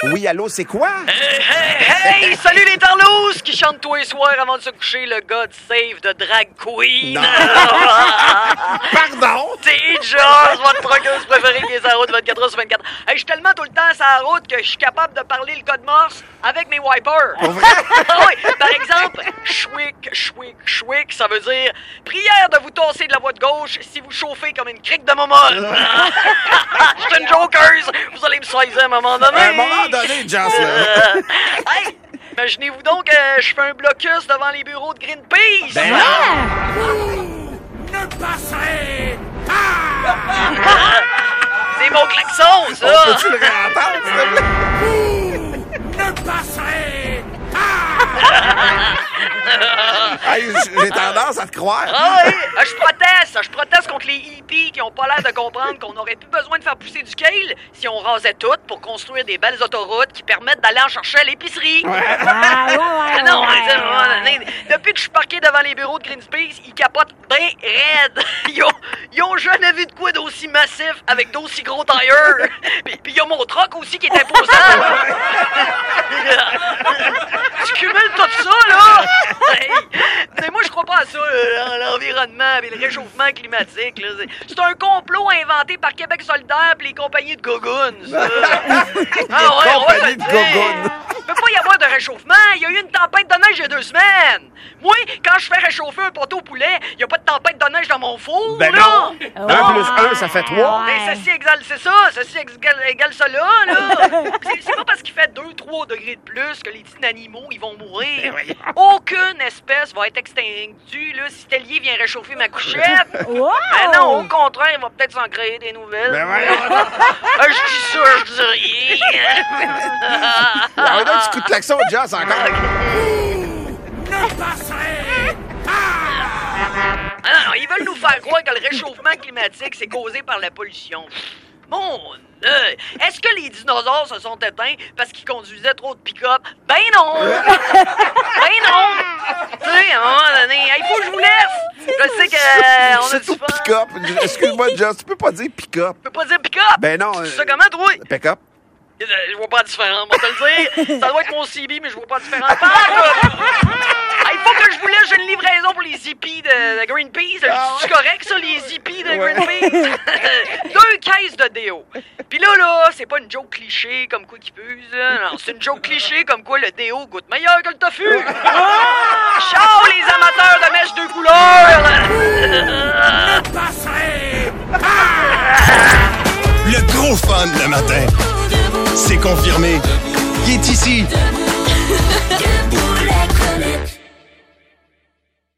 Oui, allô, c'est quoi? Hey, salut les tarlousses qui chantent tous les soirs avant de se coucher le God Save de Drag Queen. Non. Pardon? C'est Joss, votre truckeuse préférée qui est sur la route 24 heures sur 24. Hey, je suis tellement tout le temps sur la route que je suis capable de parler le code morse avec mes wipers. Pour vrai? Oui, par exemple, chouic, chouic, chouic, ça veut dire prière de vous tasser de la voie de gauche si vous chauffez comme une crique de momole. Je suis une jokeuse, vous allez me saisir à un moment donné. À un moment donné, Joss, là. Hey, imaginez-vous donc que je fais un blocus devant les bureaux de Greenpeace. Ben Ne passerez pas! C'est mon klaxon, ça. On peut-tu le réentendre, s'il te plaît? Ne passerez pas! Hey, j'ai tendance à te croire. Ah oui, je proteste contre les hippies qui ont pas l'air de comprendre qu'on aurait plus besoin de faire pousser du kale si on rasait tout pour construire des belles autoroutes qui permettent d'aller en chercher à l'épicerie. Ah non, depuis que je suis parqué devant les bureaux de Greenpeace, ils capotent bien raide. Ils ont jamais vu de quoi d'aussi massif avec d'aussi gros tires. Puis il y a mon truck aussi qui est imposant. Tu cumules tout ça, là! Hey, mais moi, je crois pas à ça, l'environnement et le réchauffement climatique. Là. C'est un complot inventé par Québec solidaire et les compagnies de gogoons, ça. Compagnie de gogoons. Il peut pas y avoir de réchauffement. Il y a eu une tempête de neige il y a 2 semaines. Moi, quand je fais réchauffer un poteau au poulet, il y a pas de tempête de neige dans mon four, Ben là. non! 1 plus 1, ça fait 3. Mais ceci égale ça là. C'est pas parce qu'il fait 2-3 degrés de plus que les petits animaux, ils vont mourir. Aucune espèce va être extinctue, là, si Tellier vient réchauffer ma couchette. Ben non, au contraire, il va peut-être s'en créer des nouvelles. Ben ouais. Je dis ça, je dis rien. Ah, un petit coup de klaxon, Joss, encore. Ne passerez pas! Ah non, ils veulent nous faire croire que le réchauffement climatique, c'est causé par la pollution. Mon Dieu! Est-ce que les dinosaures se sont éteints parce qu'ils conduisaient trop de pick-up? Ben non! Ben non! Tu sais, à un moment donné, il faut que je vous laisse! Je sais que on a C'est du tout fun. pick-up. Excuse-moi, Joss, tu peux pas dire pick-up. Tu peux pas dire pick-up? Ben non. Tu sais ça comment, toi? Pick-up. Je vois pas la différence, on va te le dire. Ça doit être mon CB, mais je vois pas la différence. Il faut que je vous laisse, j'ai une livraison pour les hippies de Greenpeace. C'est correct, ça, les hippies de Greenpeace? 2 caisses de déo. Puis là, c'est pas une joke cliché comme quoi qui puse. Non, c'est une joke cliché comme quoi le déo goûte meilleur que le tofu. Ciao, les amateurs de mèches 2 couleurs. Ne passerez pas! Le gros fun le matin. C'est confirmé. Il est ici.